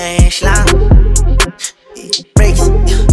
ain't slime. Breaks.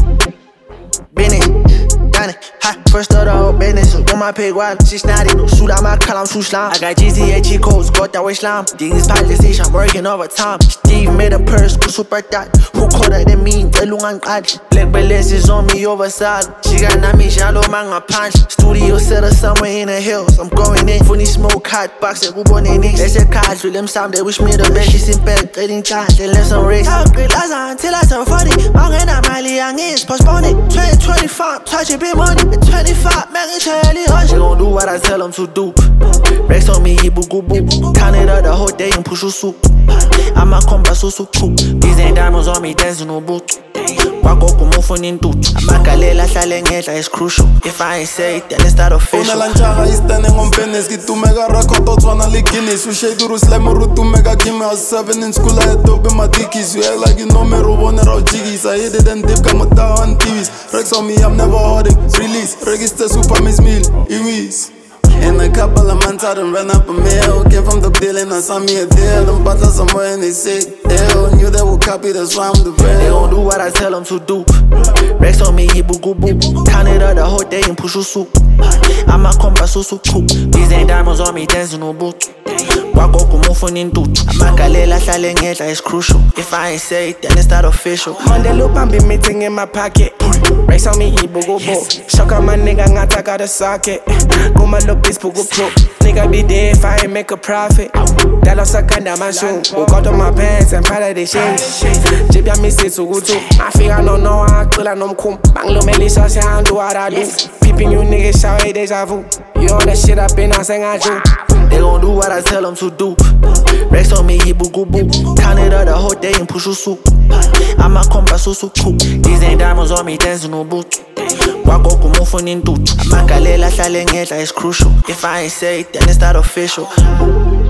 Been it, done it. Ha, first of the whole business. On my pig wild, she snotty. No shoot out my cut, I'm too slime. I got GTA cheat codes, got that way slime. These pilot station, I'm working overtime. Steve made a purse, go super that. Who called her than me? Telungan qad. Black balance is on me oversized. She got nami shallow manga punch. Studio set her somewhere in the hills. I'm going in, funny smoke hot box. Ubon in Nix. Let's cards with them some. They wish me the best. She's in bed, trading chance. They left some race. How great last until I turn 40. Banging up my young is postpone it. 2025, touch it, big money. 25, man, it's early hush. They gon' do what I tell them to do. Rex on me, he boo goo boo. Counted up the whole day and push your soup. I'm a combat so cool. These ain't diamonds on me, dancing no boot. Wako kumufuni ntutu Amakalela hlale ngedla is crucial. If I ain't say it, then it's not official. Una lanchaga is standing on business. Gitu mega record out one ali Guinness. You shade uru slime rutu mega gimme. I was 7 in school, I had dope in my dickies. You act like you know me, one around jiggies. I hit it and dip, got my down on TVs. Rex on me, I'm never hoarding. Release, register super miss meal, Iwis. In a couple of months, I done ran up a meal. Came from the building, I saw me a deal. Them butlers somewhere and they say, ew. Knew they would copy, that's why I'm the real. They gon' do what I tell them to do. Rex on me, he boo goo boo. Counted up the whole day and push your soup. I'm a combat so cool. These ain't diamonds on me, dancing no boot. Wako kumufuni ntutu Amakalela hlale ngedla is crucial. If I ain't say it, then it's not official. On the loop, I be meeting in my pocket. Race on me, he boogo bo. Shock out my nigga, ngata got a socket. Go my look, this boogo pro. Nigga be dead if I ain't make a profit. That lost a gun down my shoe. Woke out on my pants and part of the shit. Jib ya missy to go to. I feel I don't know how I kill a nom kum. Bang lo me lisa say I do what I do. Peeping you niggas shout hey deja vu. You on that shit up in I sing I do. They gon' do what I tell them to do. Rex on me, he boo goo boo. Counted up the whole day and push your soup. I'm a combat so cool. These ain't diamonds on me, dancing no boot. Wako kumufuni ntutu Amakalela hlale ngedla is crucial. If I ain't say it, then it's not official.